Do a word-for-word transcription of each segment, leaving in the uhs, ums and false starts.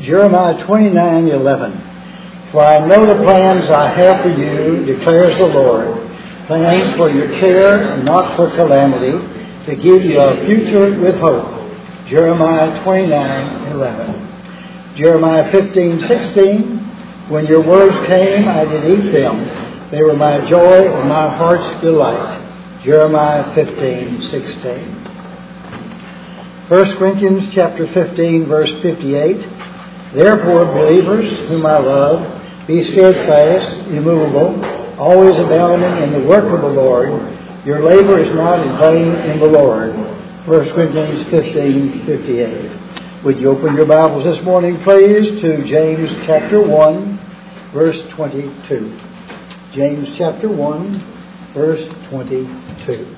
Jeremiah twenty-nine eleven. For I know the plans I have for you, declares the Lord, plans for your care and not for calamity, to give you a future with hope. Jeremiah twenty-nine eleven. Jeremiah fifteen sixteen. When your words came, I did eat them. They were my joy and my heart's delight. Jeremiah fifteen sixteen. First Corinthians chapter fifteen, verse fifty-eight. Therefore, believers, whom I love, be steadfast, immovable, always abounding in the work of the Lord. Your labor is not in vain in the Lord. First Corinthians fifteen fifty-eight. Would you open your Bibles this morning, please, to James chapter one, verse twenty-two. James chapter one, verse twenty-two.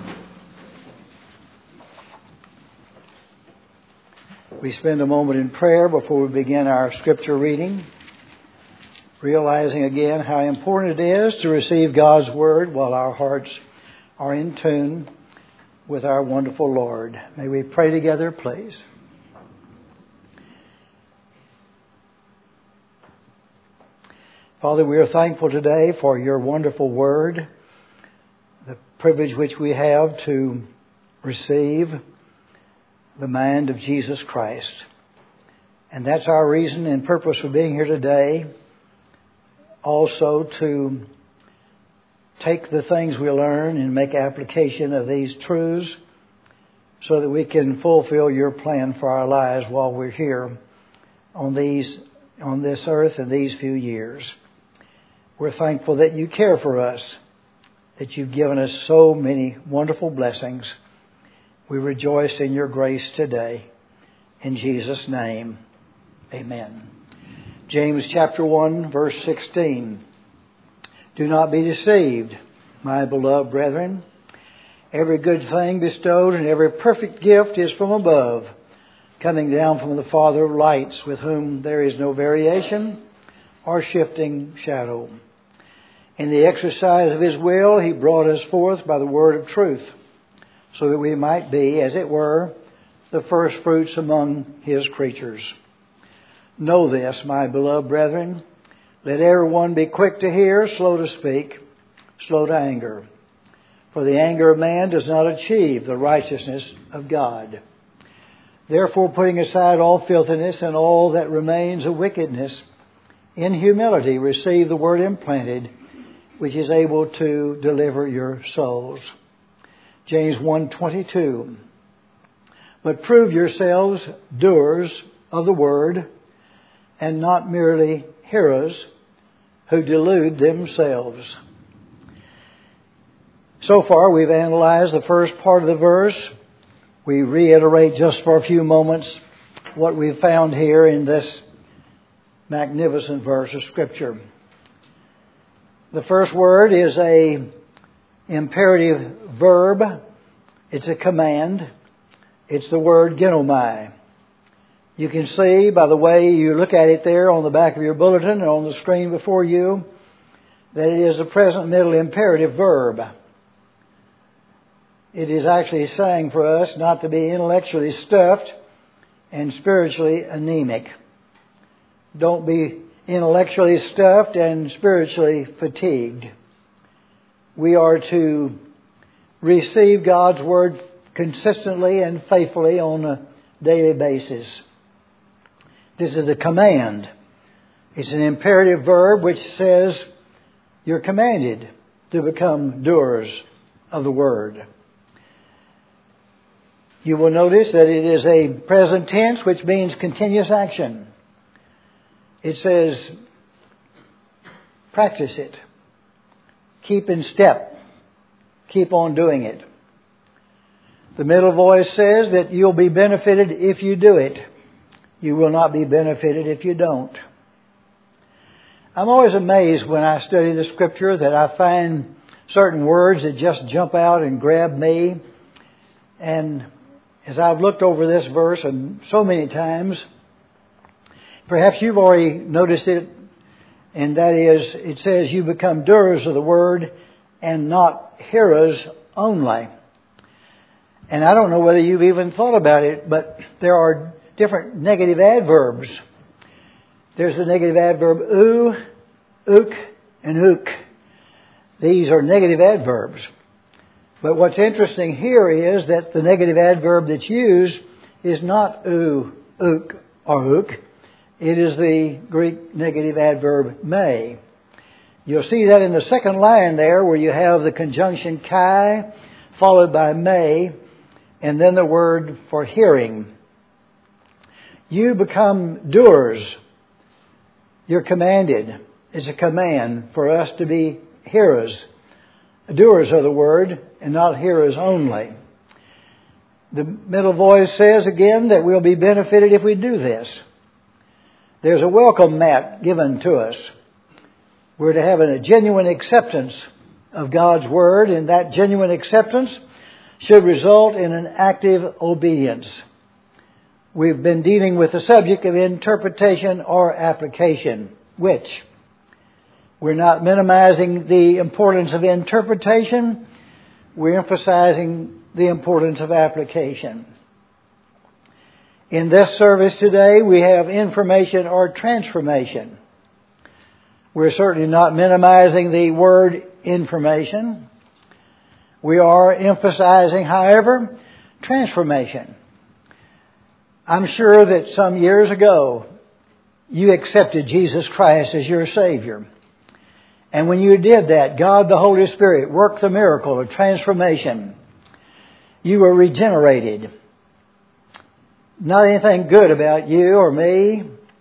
We spend a moment in prayer before we begin our scripture reading, realizing again how important it is to receive God's Word while our hearts are in tune with our wonderful Lord. May we pray together, please. Father, we are thankful today for your wonderful Word, the privilege which we have to receive the mind of Jesus Christ. And that's our reason and purpose for being here today. Also to take the things we learn and make application of these truths so that we can fulfill your plan for our lives while we're here on these on this earth in these few years. We're thankful that you care for us, that you've given us so many wonderful blessings. We rejoice in your grace today. In Jesus' name, amen. James chapter one, verse sixteen. Do not be deceived, my beloved brethren. Every good thing bestowed and every perfect gift is from above, coming down from the Father of lights, with whom there is no variation or shifting shadow. In the exercise of his will, he brought us forth by the word of truth, so that we might be, as it were, the first fruits among his creatures. Know this, my beloved brethren. Let everyone be quick to hear, slow to speak, slow to anger. For the anger of man does not achieve the righteousness of God. Therefore, putting aside all filthiness and all that remains of wickedness, in humility receive the word implanted, which is able to deliver your souls. James one twenty-two. But prove yourselves doers of the word, and not merely hearers who delude themselves. So far, we've analyzed the first part of the verse. We reiterate just for a few moments what we've found here in this magnificent verse of Scripture. The first word is a imperative verb. It's a command. It's the word genomai. You can see by the way you look at it there on the back of your bulletin and on the screen before you that it is a present middle imperative verb. It is actually saying for us not to be intellectually stuffed and spiritually anemic. Don't be intellectually stuffed and spiritually fatigued. We are to receive God's Word consistently and faithfully on a daily basis. This is a command. It's an imperative verb which says you're commanded to become doers of the Word. You will notice that it is a present tense, which means continuous action. It says, practice it. Keep in step. Keep on doing it. The middle voice says that you'll be benefited if you do it. You will not be benefited if you don't. I'm always amazed when I study the Scripture that I find certain words that just jump out and grab me. And as I've looked over this verse and so many times, perhaps you've already noticed it, and that is, it says you become doers of the word and not hearers only. And I don't know whether you've even thought about it, but there are different negative adverbs There's the negative adverb oo, ook, and ook. These are negative adverbs. But what's interesting here is that the negative adverb that's used is not oo, ook, or ook. It is the Greek negative adverb may. You'll see that in the second line there where you have the conjunction kai followed by may and then the word for hearing. You become doers. You're commanded. It's a command for us to be hearers. Doers of the word and not hearers only. The middle voice says again that we'll be benefited if we do this. There's a welcome mat given to us. We're to have a genuine acceptance of God's Word, and that genuine acceptance should result in an active obedience. We've been dealing with the subject of interpretation or application, which we're not minimizing the importance of interpretation. We're emphasizing the importance of application. In this service today, we have information or transformation. We're certainly not minimizing the word information. We are emphasizing, however, transformation. I'm sure that some years ago, you accepted Jesus Christ as your Savior. And when you did that, God the Holy Spirit worked the miracle of transformation. You were regenerated. Not anything good about you or me.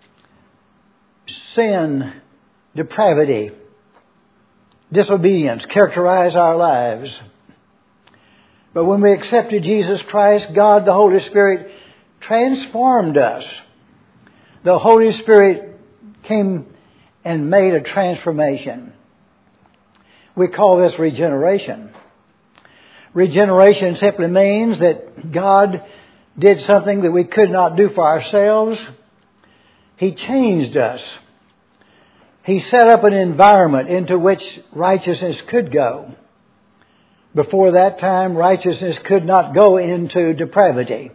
Sin, depravity, disobedience characterize our lives. But when we accepted Jesus Christ, God the Holy Spirit transformed us. The Holy Spirit came and made a transformation. We call this regeneration. Regeneration simply means that God did something that we could not do for ourselves. He changed us. He set up an environment into which righteousness could go. Before that time, righteousness could not go into depravity.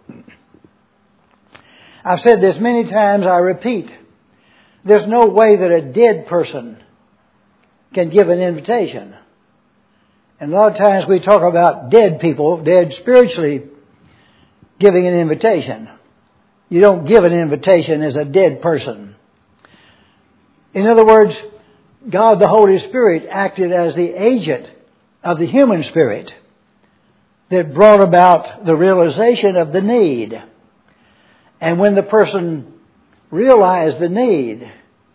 I've said this many times, I repeat. There's no way that a dead person can give an invitation. And a lot of times we talk about dead people, dead spiritually, giving an invitation. You don't give an invitation as a dead person. In other words, God the Holy Spirit acted as the agent of the human spirit that brought about the realization of the need. And when the person realized the need,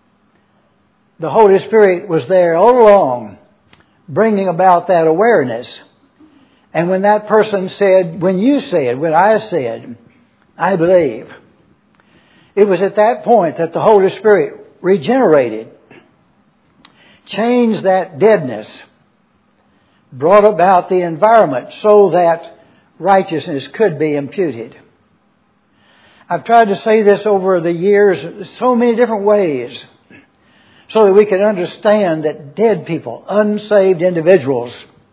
the Holy Spirit was there all along, bringing about that awareness. And when that person said, when you said, when I said, I believe, it was at that point that the Holy Spirit regenerated, changed that deadness, brought about the environment so that righteousness could be imputed. I've tried to say this over the years so many different ways so that we can understand that dead people, unsaved individuals,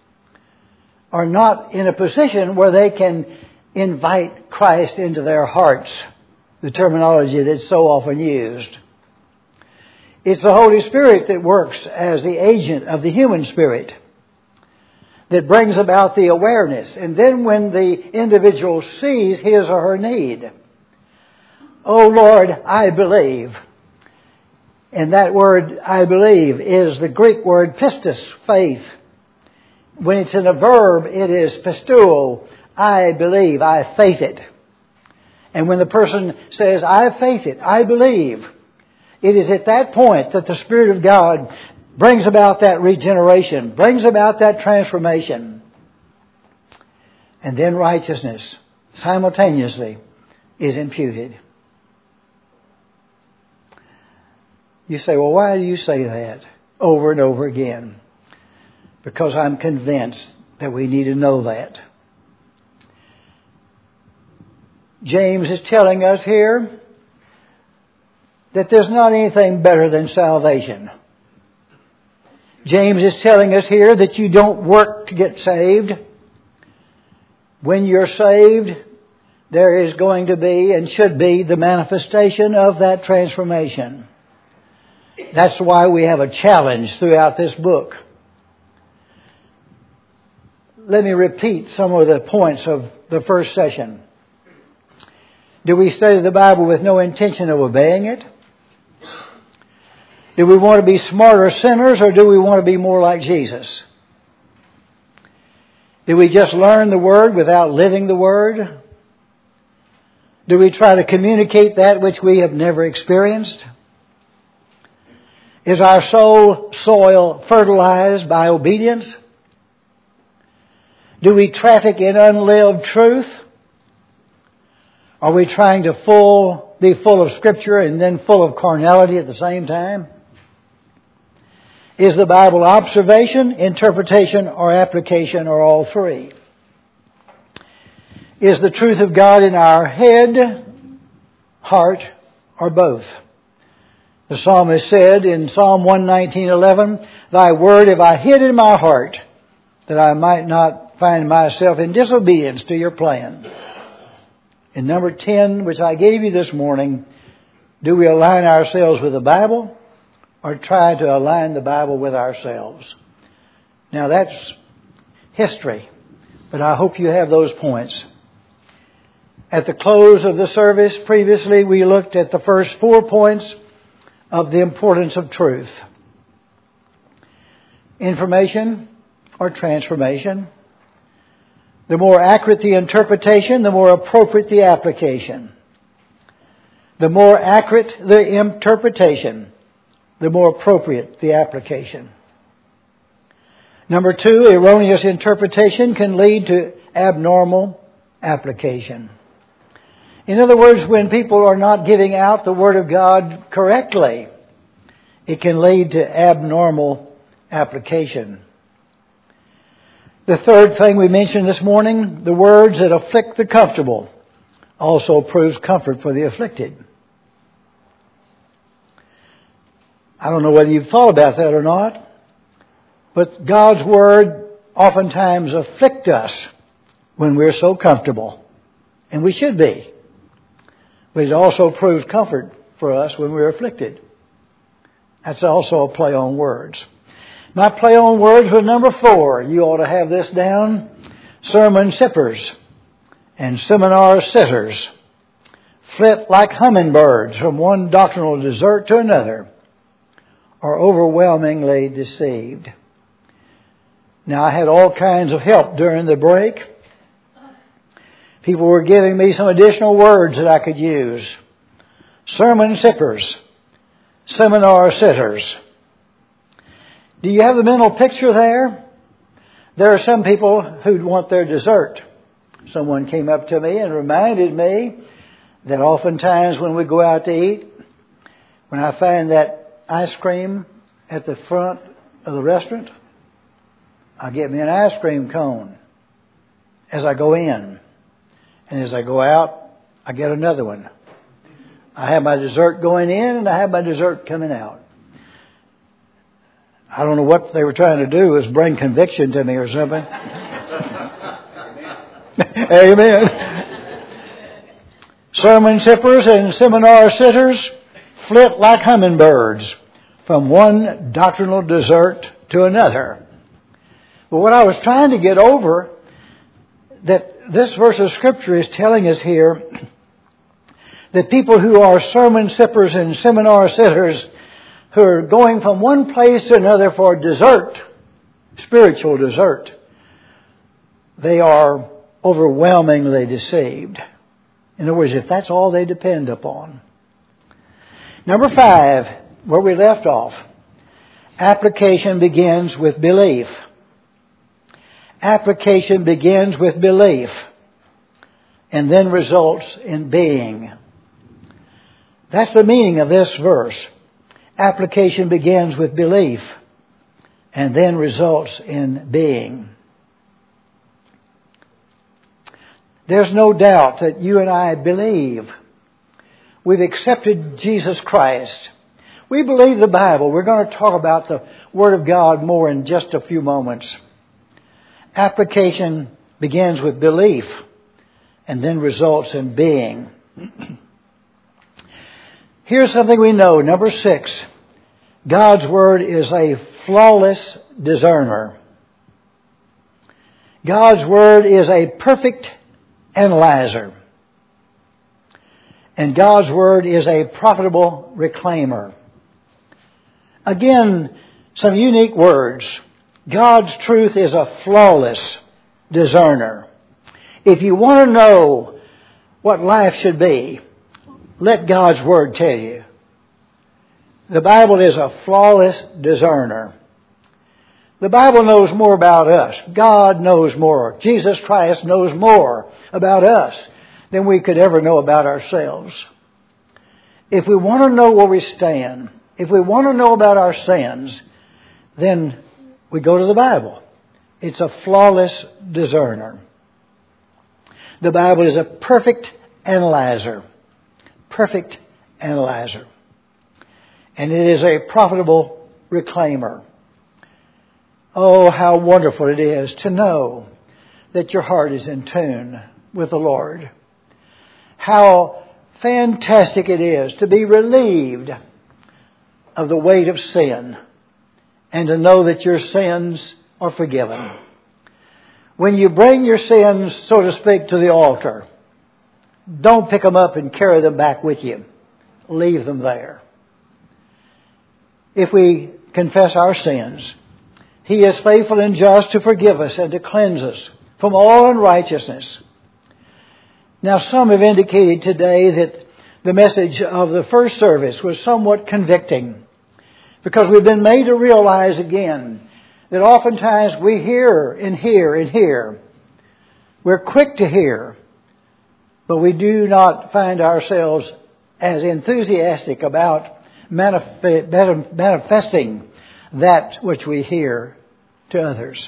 are not in a position where they can invite Christ into their hearts, the terminology that's so often used. It's the Holy Spirit that works as the agent of the human spirit that brings about the awareness. And then when the individual sees his or her need, oh Lord, I believe. And that word, I believe, is the Greek word pistis, faith. When it's in a verb, it is pistuo, I believe, I faith it. And when the person says, I faith it, I believe, it is at that point that the Spirit of God brings about that regeneration, brings about that transformation. And then righteousness simultaneously is imputed. You say, well, why do you say that over and over again? Because I'm convinced that we need to know that. James is telling us here that there's not anything better than salvation. James is telling us here that you don't work to get saved. When you're saved, there is going to be and should be the manifestation of that transformation. That's why we have a challenge throughout this book. Let me repeat some of the points of the first session. Do we study the Bible with no intention of obeying it? Do we want to be smarter sinners, or do we want to be more like Jesus? Do we just learn the Word without living the Word? Do we try to communicate that which we have never experienced? Is our soul soil fertilized by obedience? Do we traffic in unlived truth? Are we trying to full, be full of Scripture and then full of carnality at the same time? Is the Bible observation, interpretation, or application, or all three? Is the truth of God in our head, heart, or both? The psalmist said in Psalm one nineteen eleven, "Thy word have I hid in my heart, that I might not find myself in disobedience to your plan." In number ten, which I gave you this morning, do we align ourselves with the Bible or try to align the Bible with ourselves? Now that's history, but I hope you have those points. At the close of the service previously, we looked at the first four points of the importance of truth. Information or transformation. The more accurate the interpretation, the more appropriate the application. The more accurate the interpretation, the more appropriate the application. Number two, erroneous interpretation can lead to abnormal application. In other words, when people are not giving out the Word of God correctly, it can lead to abnormal application. The third thing we mentioned this morning, the words that afflict the comfortable also proves comfort for the afflicted. I don't know whether you've thought about that or not, but God's Word oftentimes afflicts us when we're so comfortable, and we should be. But it also proves comfort for us when we're afflicted. That's also a play on words. My play on words was number four. You ought to have this down. Sermon sippers and seminar sitters flit like hummingbirds from one doctrinal dessert to another, are overwhelmingly deceived. Now, I had all kinds of help during the break. People were giving me some additional words that I could use. Sermon sippers, seminar sitters. Do you have the mental picture there? There are some people who'd want their dessert. Someone came up to me and reminded me that oftentimes when we go out to eat, when I find that ice cream at the front of the restaurant, I get me an ice cream cone as I go in. And as I go out, I get another one. I have my dessert going in and I have my dessert coming out. I don't know what they were trying to do, is bring conviction to me or something. Amen. Sermon sippers and seminar sitters flit like hummingbirds from one doctrinal dessert to another. But what I was trying to get over, that this verse of Scripture is telling us here that people who are sermon sippers and seminar sitters, who are going from one place to another for dessert, spiritual dessert, they are overwhelmingly deceived. In other words, if that's all they depend upon. Number five, where we left off, application begins with belief. Application begins with belief and then results in being. That's the meaning of this verse. Application begins with belief and then results in being. There's no doubt that you and I believe. We've accepted Jesus Christ. We believe the Bible. We're going to talk about the Word of God more in just a few moments. Application begins with belief and then results in being. Here's something we know. Number six. God's Word is a flawless discerner. God's Word is a perfect analyzer. And God's Word is a profitable reclaimer. Again, some unique words. God's truth is a flawless discerner. If you want to know what life should be, let God's Word tell you. The Bible is a flawless discerner. The Bible knows more about us. God knows more. Jesus Christ knows more about us than we could ever know about ourselves. If we want to know where we stand, if we want to know about our sins, then we go to the Bible. It's a flawless discerner. The Bible is a perfect analyzer. Perfect analyzer. And it is a profitable reclaimer. Oh, how wonderful it is to know that your heart is in tune with the Lord. How fantastic it is to be relieved of the weight of sin and to know that your sins are forgiven. When you bring your sins, so to speak, to the altar, don't pick them up and carry them back with you. Leave them there. If we confess our sins, He is faithful and just to forgive us and to cleanse us from all unrighteousness. Now, some have indicated today that the message of the first service was somewhat convicting because we've been made to realize again that oftentimes we hear and hear and hear. We're quick to hear, but we do not find ourselves as enthusiastic about manif- manifesting that which we hear to others.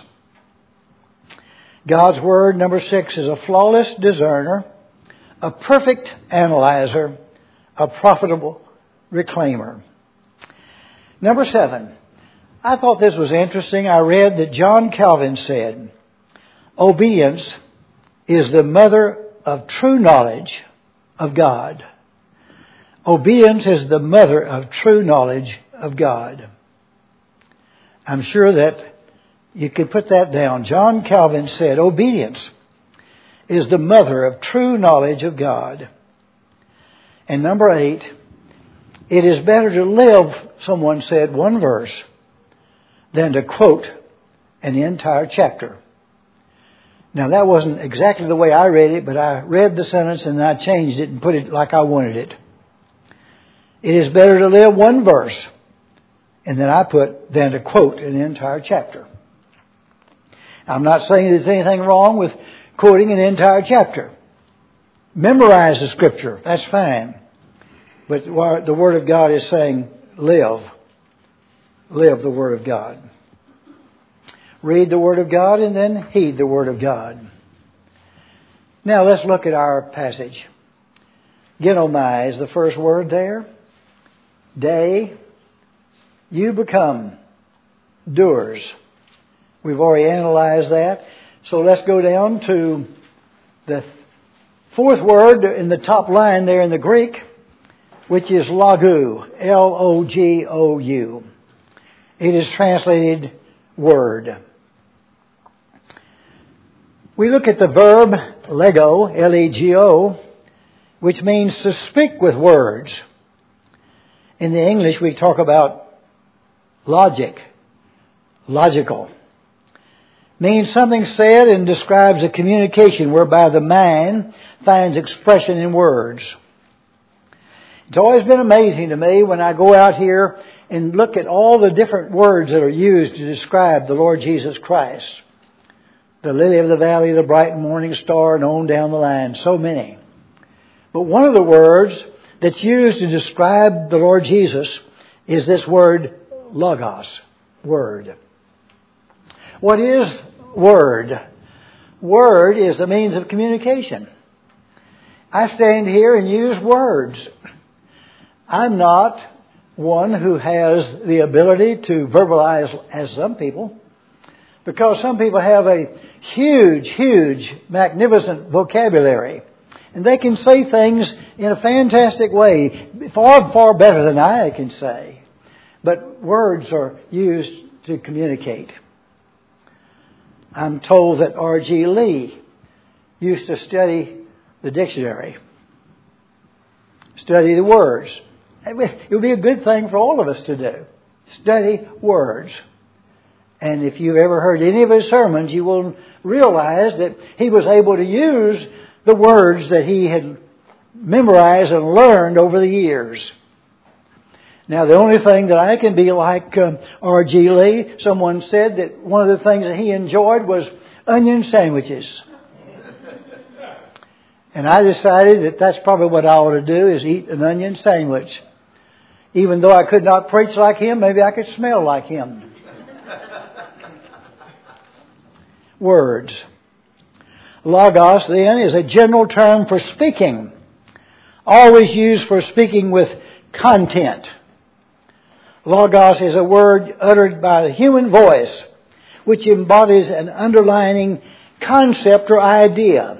God's Word, number six, is a flawless discerner, a perfect analyzer, a profitable reclaimer. Number seven, I thought this was interesting. I read that John Calvin said, obedience is the mother of true knowledge of God. Obedience is the mother of true knowledge of God. I'm sure that you could put that down. John Calvin said, obedience is the mother of true knowledge of God. And number eight, it is better to live, someone said, one verse than to quote an entire chapter. Now, that wasn't exactly the way I read it, but I read the sentence and I changed it and put it like I wanted it. It is better to live one verse, and then I put, than to quote an entire chapter. I'm not saying there's anything wrong with quoting an entire chapter. Memorize the Scripture, that's fine. But the Word of God is saying, live. Live the Word of God. Read the Word of God and then heed the Word of God. Now let's look at our passage. Genomai is the first word there. Day. You become doers. We've already analyzed that. So let's go down to the fourth word in the top line there in the Greek, which is logou, L O G O U. It is translated word. We look at the verb lego, L E G O, which means to speak with words. In the English, we talk about logic, logical. Means something said and describes a communication whereby the mind finds expression in words. It's always been amazing to me when I go out here and look at all the different words that are used to describe the Lord Jesus Christ. The lily of the valley, the bright morning star, and on down the line. So many. But one of the words that's used to describe the Lord Jesus is this word logos, word. What is word? Word is the means of communication. I stand here and use words. I'm not one who has the ability to verbalize as some people, because some people have a huge, huge, magnificent vocabulary. And they can say things in a fantastic way, far, far better than I can say. but words are used to communicate. I'm told that R G Lee used to study the dictionary, study the words. It would be a good thing for all of us to do. Study words. And if you've ever heard any of his sermons, you will realize that he was able to use the words that he had memorized and learned over the years. Now, the only thing that I can be like uh, R G Lee, someone said that one of the things that he enjoyed was onion sandwiches. And I decided that that's probably what I ought to do, is eat an onion sandwich. Even though I could not preach like him, maybe I could smell like him. Words. Logos, then, is a general term for speaking, always used for speaking with content. Logos is a word uttered by the human voice, which embodies an underlying concept or idea.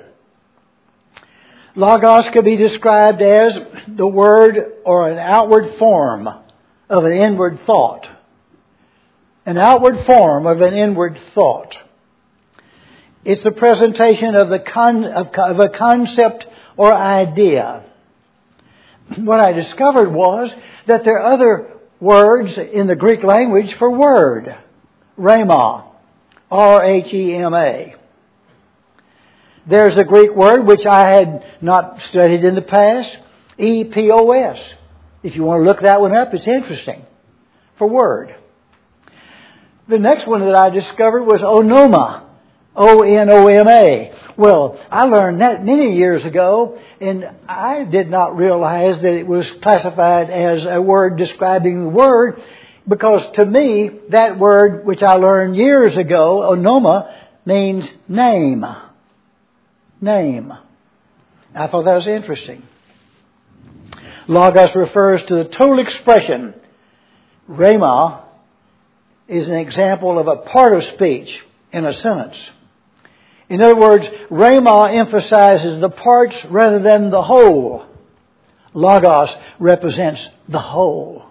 Logos could be described as the word or an outward form of an inward thought. An outward form of an inward thought. It's the presentation of the con, of, of a concept or idea. What I discovered was that there are other words in the Greek language for word. Rhema. R H E M A. There's a Greek word which I had not studied in the past. E P O S. If you want to look that one up, it's interesting. For word. The next one that I discovered was onoma. O N O M A. Well, I learned that many years ago, and I did not realize that it was classified as a word describing the word, because to me, that word, which I learned years ago, onoma, means name. Name. I thought that was interesting. Logos refers to the total expression. Rhema is an example of a part of speech in a sentence. In other words, Rhema emphasizes the parts rather than the whole. Logos represents the whole.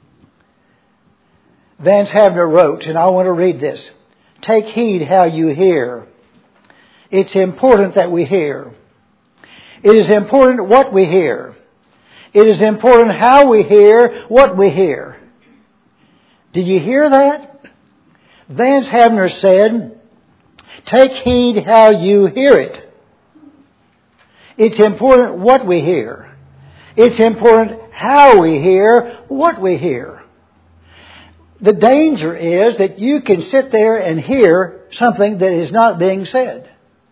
Vance Havner wrote, and I want to read this. Take heed how you hear. It's important that we hear. It is important what we hear. It is important how we hear what we hear. Did you hear that? Vance Havner said, take heed how you hear it. It's important what we hear. It's important how we hear what we hear. The danger is that you can sit there and hear something that is not being said.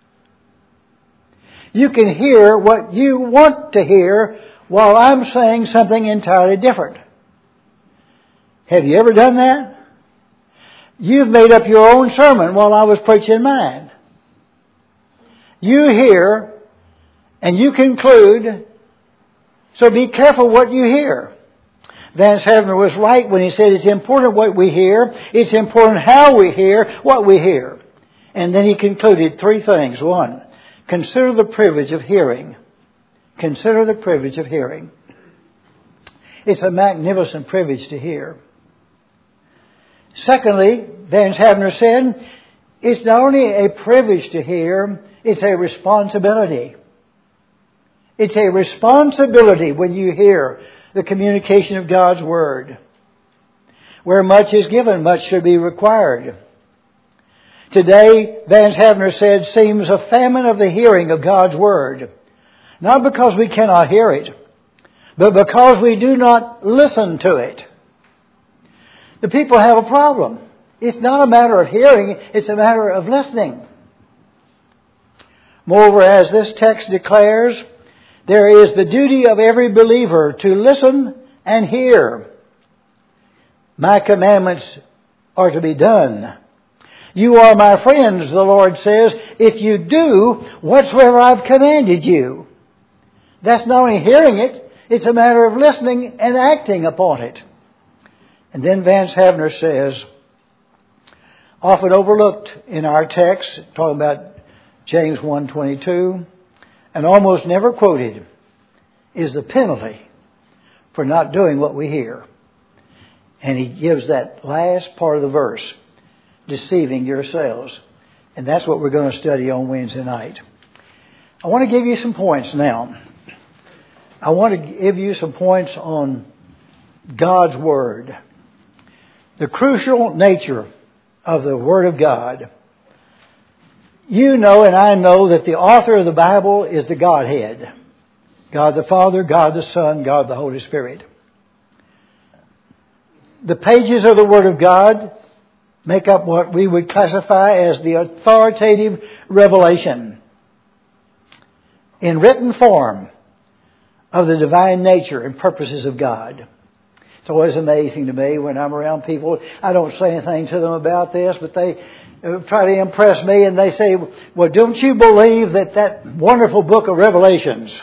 You can hear what you want to hear while I'm saying something entirely different. Have you ever done that? You've made up your own sermon while I was preaching mine. You hear and you conclude, so be careful what you hear. Vance Havner was right when he said it's important what we hear, it's important how we hear what we hear. And then he concluded three things. One, consider the privilege of hearing. Consider the privilege of hearing. It's a magnificent privilege to hear. Secondly, Vance Havner said, it's not only a privilege to hear, it's a responsibility. It's a responsibility when you hear the communication of God's Word. Where much is given, much should be required. Today, Vance Havner said, seems a famine of the hearing of God's Word. Not because we cannot hear it, but because we do not listen to it. The people have a problem. It's not a matter of hearing, it's a matter of listening. Moreover, as this text declares, there is the duty of every believer to listen and hear. My commandments are to be done. You are my friends, the Lord says, if you do whatsoever I've commanded you. That's not only hearing it, it's a matter of listening and acting upon it. And then Vance Havner says, often overlooked in our text, talking about James one twenty-two, and almost never quoted, is the penalty for not doing what we hear. And he gives that last part of the verse, deceiving yourselves. And that's what we're going to study on Wednesday night. I want to give you some points now. I want to give you some points on God's Word. The crucial nature of the Word of God. You know and I know that the author of the Bible is the Godhead. God the Father, God the Son, God the Holy Spirit. The pages of the Word of God make up what we would classify as the authoritative revelation in written form of the divine nature and purposes of God. It's always amazing to me when I'm around people. I don't say anything to them about this, but they try to impress me and they say, well, don't you believe that that wonderful book of Revelations,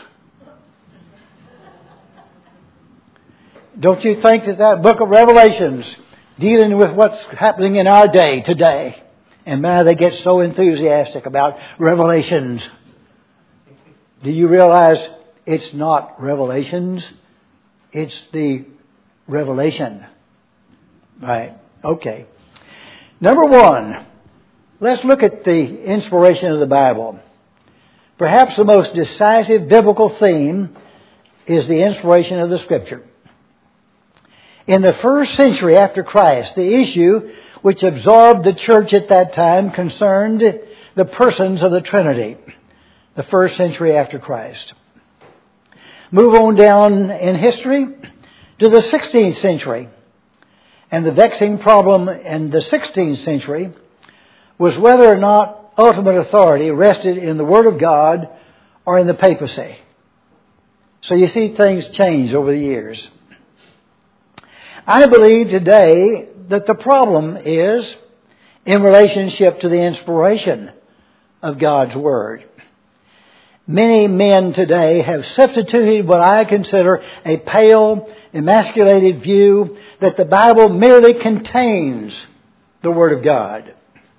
don't you think that that book of Revelations dealing with what's happening in our day today? And man, they get so enthusiastic about Revelations. Do you realize it's not Revelations? It's the revelation. Right. Okay. Number one, let's look at the inspiration of the Bible. Perhaps the most decisive biblical theme is the inspiration of the Scripture. In the first century after Christ, the issue which absorbed the church at that time concerned the persons of the Trinity. The first century after Christ. Move on down in history to the sixteenth century. And the vexing problem in the sixteenth century was whether or not ultimate authority rested in the Word of God or in the papacy. So you see things change over the years. I believe today that the problem is in relationship to the inspiration of God's Word. Many men today have substituted what I consider a pale, emasculated view that the Bible merely contains the Word of God.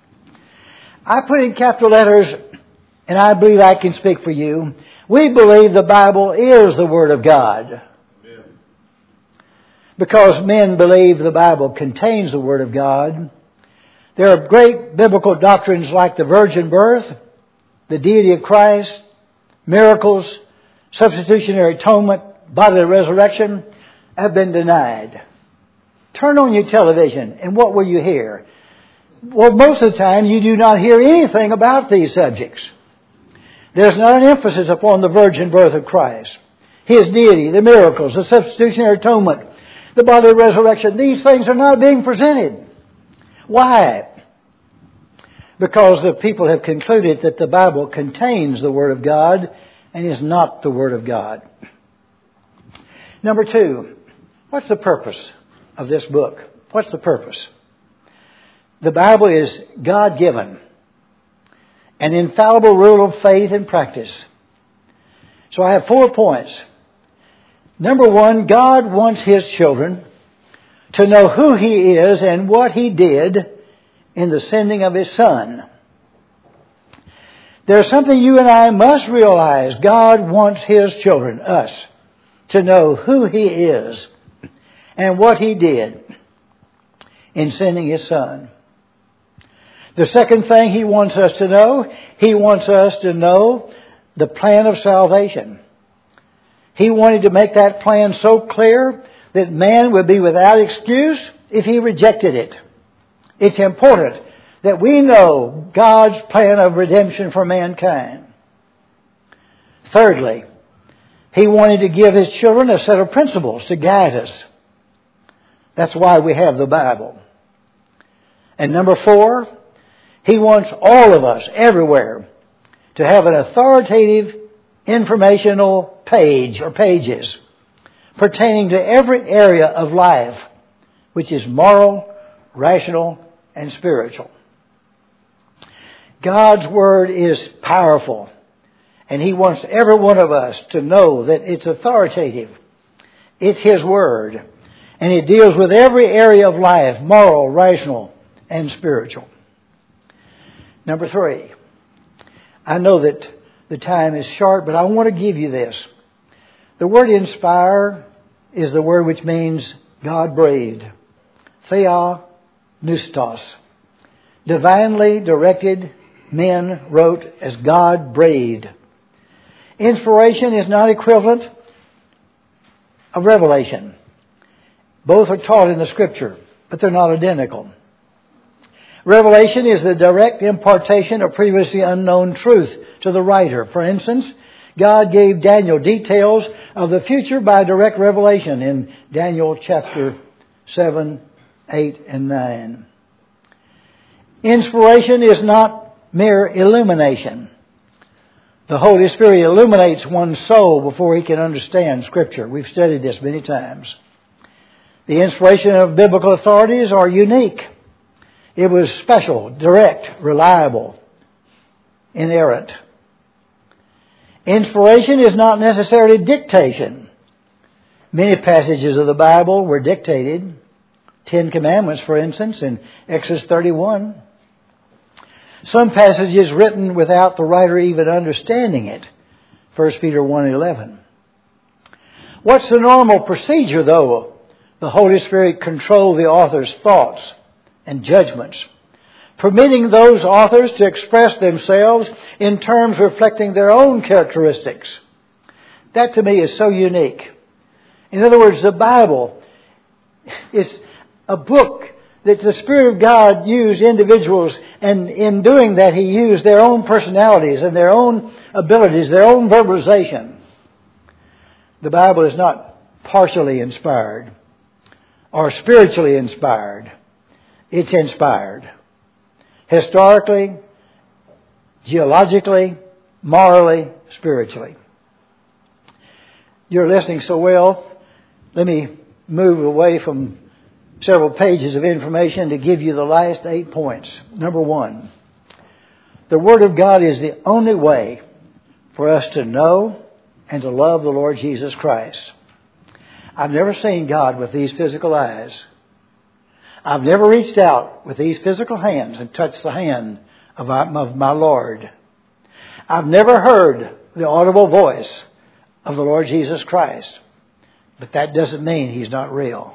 I put in capital letters, and I believe I can speak for you, we believe the Bible is the Word of God. Amen. Because men believe the Bible contains the Word of God. There are great biblical doctrines like the virgin birth, the deity of Christ, miracles, substitutionary atonement, bodily resurrection have been denied. Turn on your television and what will you hear? Well, most of the time you do not hear anything about these subjects. There's not an emphasis upon the virgin birth of Christ, His deity, the miracles, the substitutionary atonement, the bodily resurrection. These things are not being presented. Why? Because the people have concluded that the Bible contains the Word of God and is not the Word of God. Number two, what's the purpose of this book? What's the purpose? The Bible is God-given, an infallible rule of faith and practice. So I have four points. Number one, God wants His children to know who He is and what He did in the sending of His Son. There's something you and I must realize. God wants His children, us, to know who He is and what He did in sending His Son. The second thing He wants us to know, He wants us to know the plan of salvation. He wanted to make that plan so clear that man would be without excuse if he rejected it. It's important that we know God's plan of redemption for mankind. Thirdly, He wanted to give His children a set of principles to guide us. That's why we have the Bible. And number four, He wants all of us everywhere to have an authoritative informational page or pages pertaining to every area of life, which is moral, rational, and spiritual. God's Word is powerful, and He wants every one of us to know that it's authoritative. It's His Word, and it deals with every area of life, moral, rational, and spiritual. Number three, I know that the time is short, but I want to give you this. The word inspire is the word which means God breathed. theopneustos. Divinely directed men wrote as God breathed. Inspiration is not equivalent of revelation. Both are taught in the Scripture, but they're not identical. Revelation is the direct impartation of previously unknown truth to the writer. For instance, God gave Daniel details of the future by direct revelation in Daniel chapter seven, eight, and nine. Inspiration is not mere illumination. The Holy Spirit illuminates one's soul before he can understand Scripture. We've studied this many times. The inspiration of biblical authorities are unique. It was special, direct, reliable, inerrant. Inspiration is not necessarily dictation. Many passages of the Bible were dictated. Ten Commandments, for instance, in Exodus thirty-one. Some passages written without the writer even understanding it. First Peter one eleven. What's the normal procedure, though? The Holy Spirit controlled the author's thoughts and judgments, permitting those authors to express themselves in terms reflecting their own characteristics. That to me is so unique. In other words, the Bible is a book that the Spirit of God used individuals, and in doing that He used their own personalities and their own abilities, their own verbalization. The Bible is not partially inspired or spiritually inspired. It's inspired. Historically, geologically, morally, spiritually. You're listening so well. Let me move away from several pages of information to give you the last eight points. Number one, the Word of God is the only way for us to know and to love the Lord Jesus Christ. I've never seen God with these physical eyes. I've never reached out with these physical hands and touched the hand of my, of my Lord. I've never heard the audible voice of the Lord Jesus Christ. But that doesn't mean He's not real.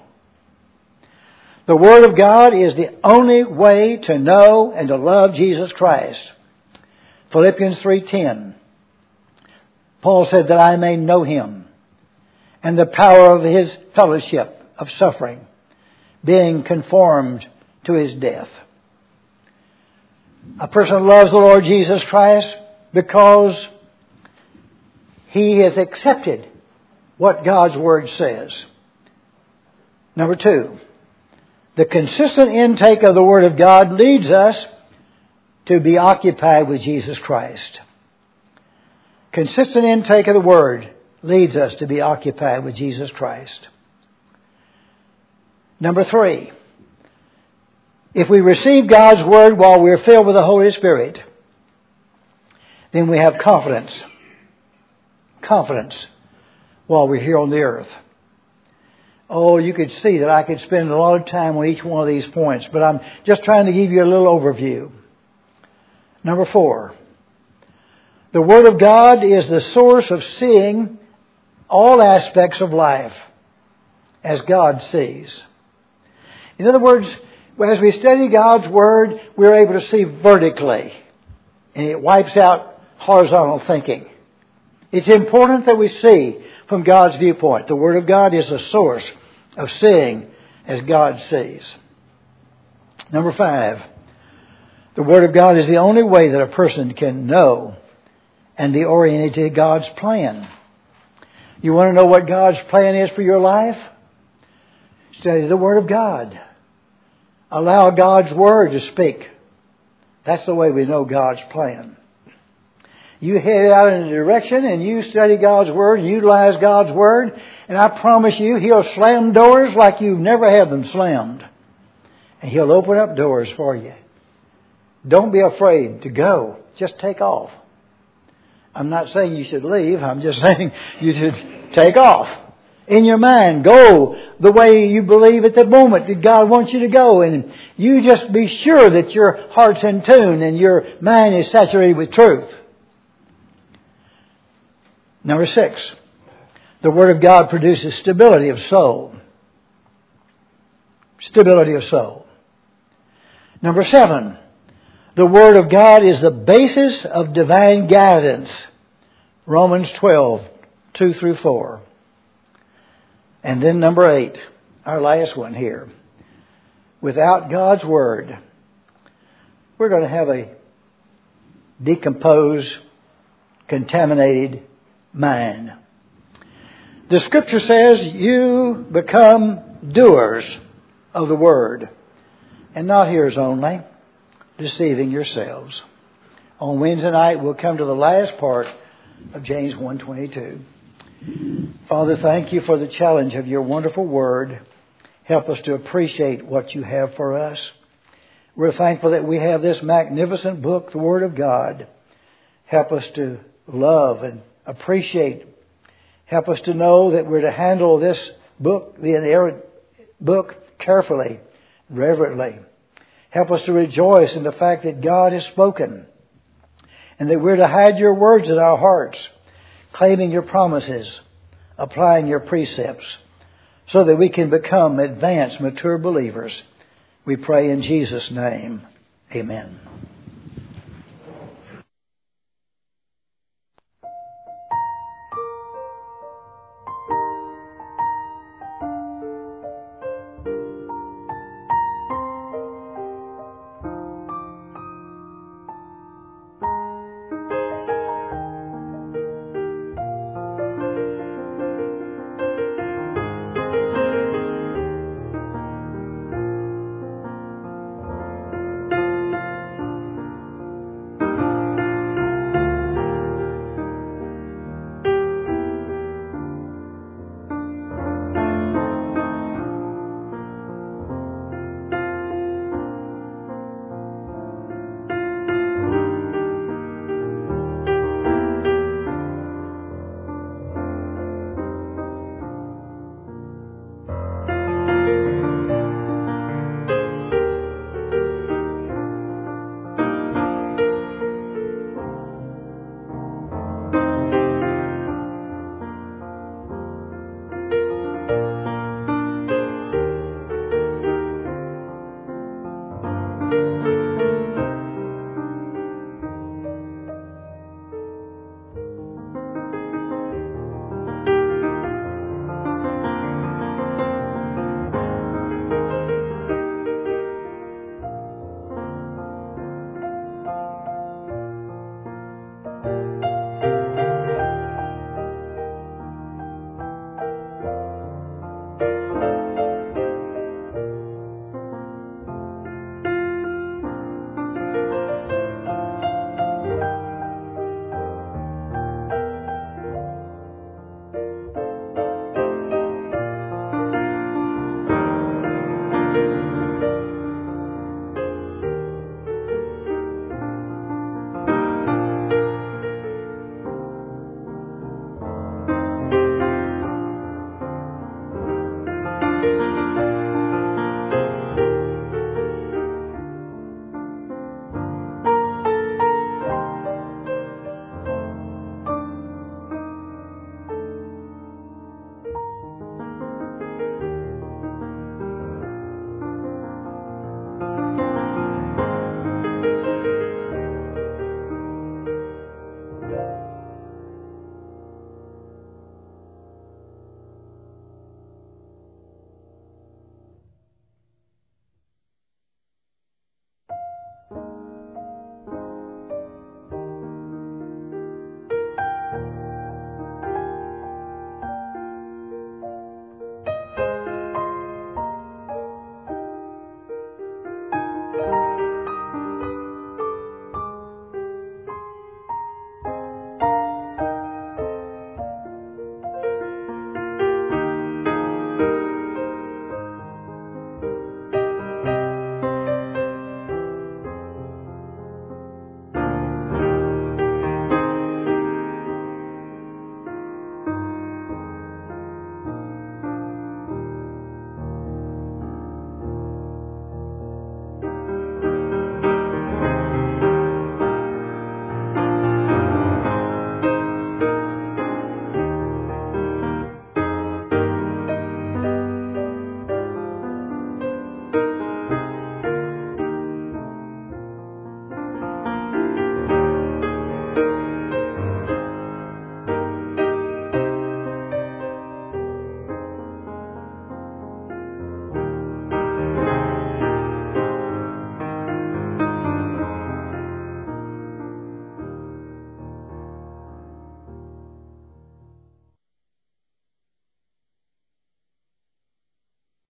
The Word of God is the only way to know and to love Jesus Christ. Philippians three ten. Paul said that I may know Him and the power of His fellowship of suffering, being conformed to His death. A person loves the Lord Jesus Christ because he has accepted what God's Word says. Number two, the consistent intake of the Word of God leads us to be occupied with Jesus Christ. Consistent intake of the Word leads us to be occupied with Jesus Christ. Number three, if we receive God's Word while we're filled with the Holy Spirit, then we have confidence. Confidence while we're here on the earth. Oh, you could see that I could spend a lot of time on each one of these points, but I'm just trying to give you a little overview. Number four, the Word of God is the source of seeing all aspects of life as God sees. In other words, as we study God's Word, we're able to see vertically, and it wipes out horizontal thinking. It's important that we see from God's viewpoint. The Word of God is the source of seeing as God sees. Number five, the Word of God is the only way that a person can know and be oriented to God's plan. You want to know what God's plan is for your life? Study the Word of God. Allow God's Word to speak. That's the way we know God's plan. You head out in a direction and you study God's Word and utilize God's Word, and I promise you He'll slam doors like you've never had them slammed. And He'll open up doors for you. Don't be afraid to go. Just take off. I'm not saying you should leave. I'm just saying you should take off. In your mind, go the way you believe at the moment that God wants you to go. And you just be sure that your heart's in tune and your mind is saturated with truth. Number six, the Word of God produces stability of soul. stability of soul. Number seven, the Word of God is the basis of divine guidance. Romans twelve, two through four. And then number eight, our last one here. Without God's Word, we're going to have a decomposed, contaminated mind. The Scripture says you become doers of the Word and not hearers only, deceiving yourselves. On Wednesday night we'll come to the last part of James one twenty-two. Father, thank you for the challenge of your wonderful Word. Help us to appreciate what you have for us. We're thankful that we have this magnificent book, the Word of God. Help us to love and appreciate. Help us to know that we're to handle this book, the inerrant book, carefully, reverently. Help us to rejoice in the fact that God has spoken and that we're to hide your words in our hearts, claiming your promises, applying your precepts, so that we can become advanced, mature believers. We pray in Jesus' name. Amen.